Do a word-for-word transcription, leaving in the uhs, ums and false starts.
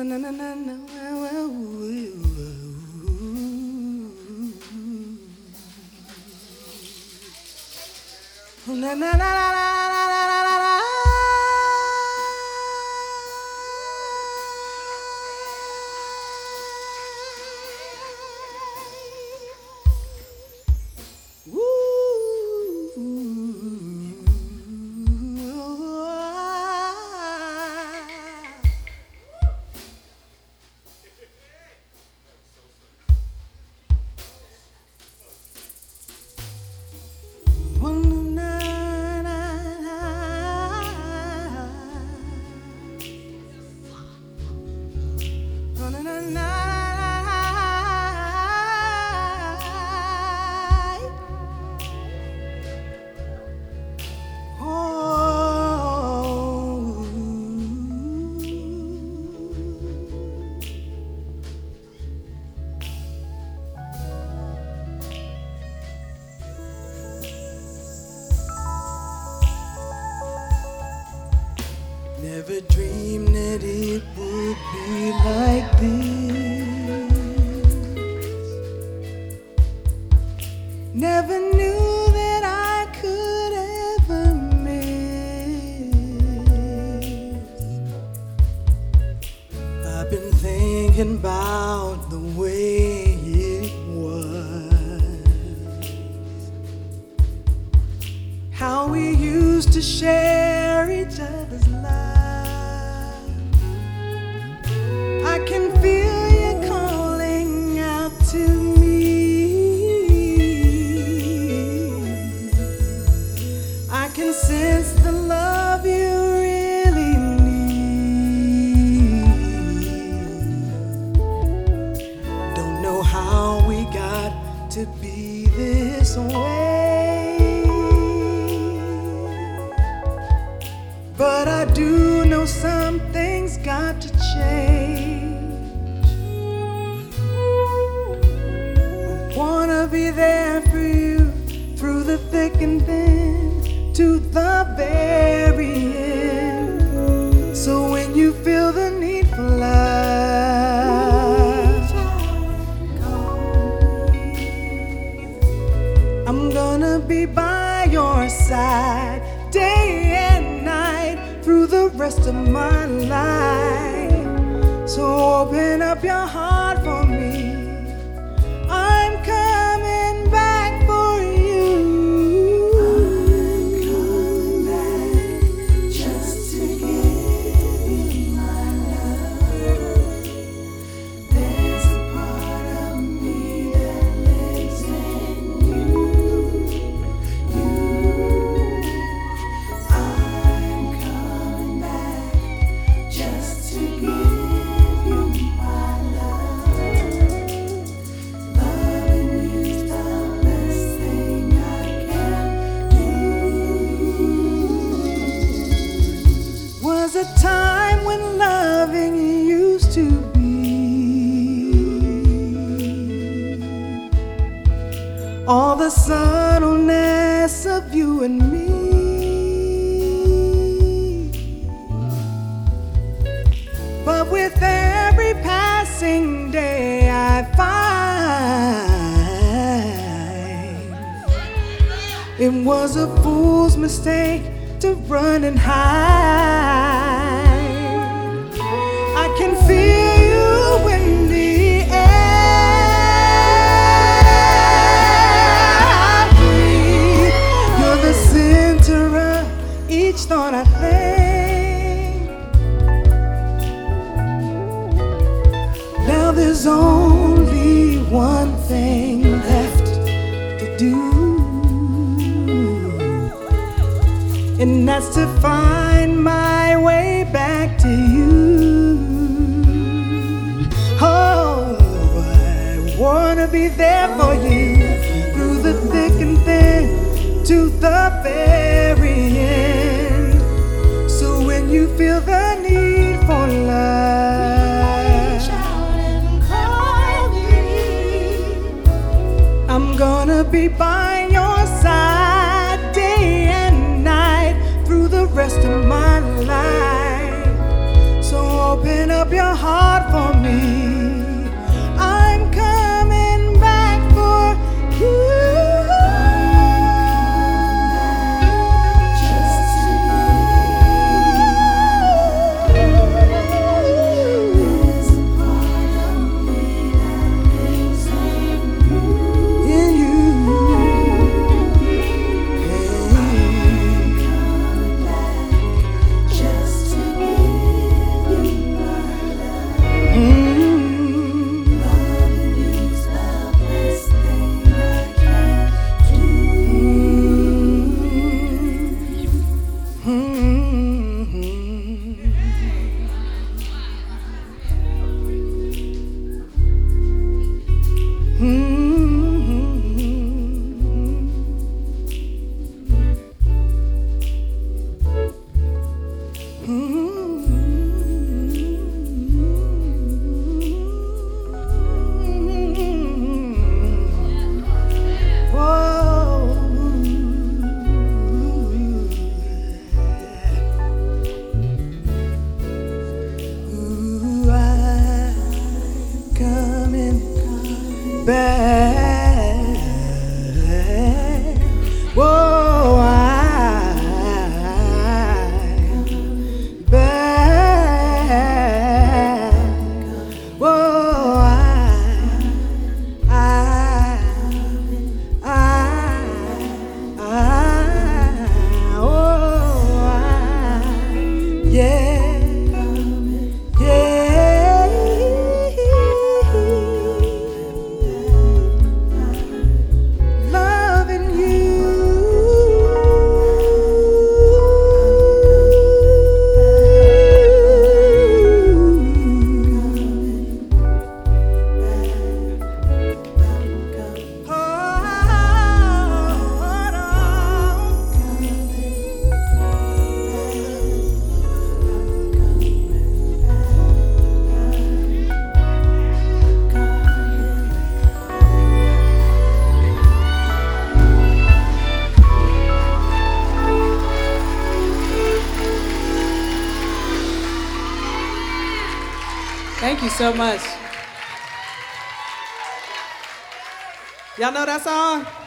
na na na na. Na na na na na na na. Never dreamed that it would be like this. Never knew that I could ever miss. I've been thinking about the way it was, how we used to share each other's love. I can feel you calling out to me. I can sense the love you really need. Don't know how we got to be this way, but I do know something's got to change. I wanna be there for you through the thick and thin, to the very end. So when you feel the need for love, I'm gonna be by your side day and night through the rest of my life. So open up your heart for me. I'm coming back for you. I'm coming back just to give you my love. There's a part of me that lives in you. You. I'm coming back just to give you my love. Loving you's the best thing I can do. Was a time when loving used to be all the subtleness of you and me. But with every passing day I find it was a fool's mistake to run and hide. I can feel you in the air I breathe. You're the center of each thought I think. Now there's only one thing left to do, and that's to find my way back to you. Oh, I wanna be there for you through the thick and thin, to the very end. So when you feel the need for love, reach out and call me. I'm gonna be by your side day and night through the rest of my life. So open up your heart for me. I'm coming back for you. Back, whoa, I, back, whoa, I, I, I, I, oh, I, yeah. Thank you so much. Y'all know that song?